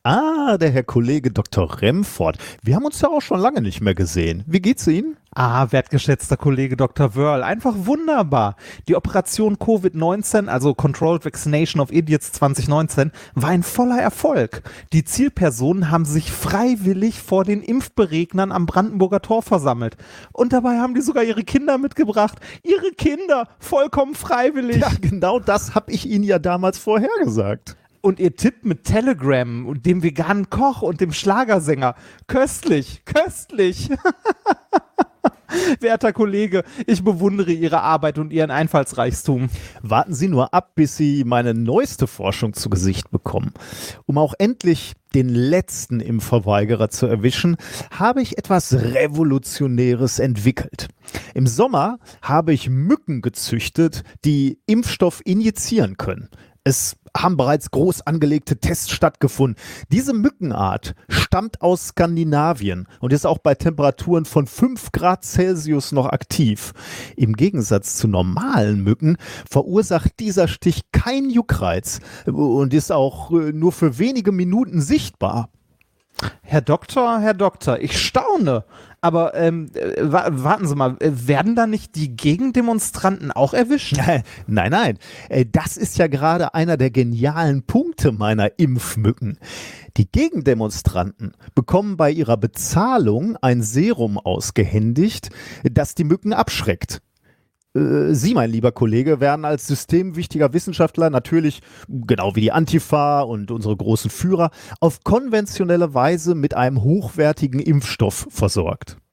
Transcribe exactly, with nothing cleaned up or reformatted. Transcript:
Ah, der Herr Kollege Doktor Remford. Wir haben uns ja auch schon lange nicht mehr gesehen. Wie geht's Ihnen? Ah, wertgeschätzter Kollege Doktor Wörl, einfach wunderbar. Die Operation Covid neunzehn, also Controlled Vaccination of Idiots zwanzig neunzehn, war ein voller Erfolg. Die Zielpersonen haben sich freiwillig vor den Impfberegnern am Brandenburger Tor versammelt. Und dabei haben die sogar ihre Kinder mitgebracht. Ihre Kinder, vollkommen freiwillig. Ja, genau das habe ich Ihnen ja damals vorhergesagt. Und ihr Tipp mit Telegram und dem veganen Koch und dem Schlagersänger. Köstlich, köstlich. Werter Kollege, ich bewundere Ihre Arbeit und Ihren Einfallsreichtum. Warten Sie nur ab, bis Sie meine neueste Forschung zu Gesicht bekommen. Um auch endlich den letzten Impfverweigerer zu erwischen, habe ich etwas Revolutionäres entwickelt. Im Sommer habe ich Mücken gezüchtet, die Impfstoff injizieren können. Es haben bereits groß angelegte Tests stattgefunden. Diese Mückenart stammt aus Skandinavien und ist auch bei Temperaturen von fünf Grad Celsius noch aktiv. Im Gegensatz zu normalen Mücken verursacht dieser Stich keinen Juckreiz und ist auch nur für wenige Minuten sichtbar. Herr Doktor, Herr Doktor, ich staune. Aber ähm, äh, warten Sie mal, werden da nicht die Gegendemonstranten auch erwischt? Nein, nein, das ist ja gerade einer der genialen Punkte meiner Impfmücken. Die Gegendemonstranten bekommen bei ihrer Bezahlung ein Serum ausgehändigt, das die Mücken abschreckt. Sie, mein lieber Kollege, werden als systemwichtiger Wissenschaftler natürlich, genau wie die Antifa und unsere großen Führer, auf konventionelle Weise mit einem hochwertigen Impfstoff versorgt.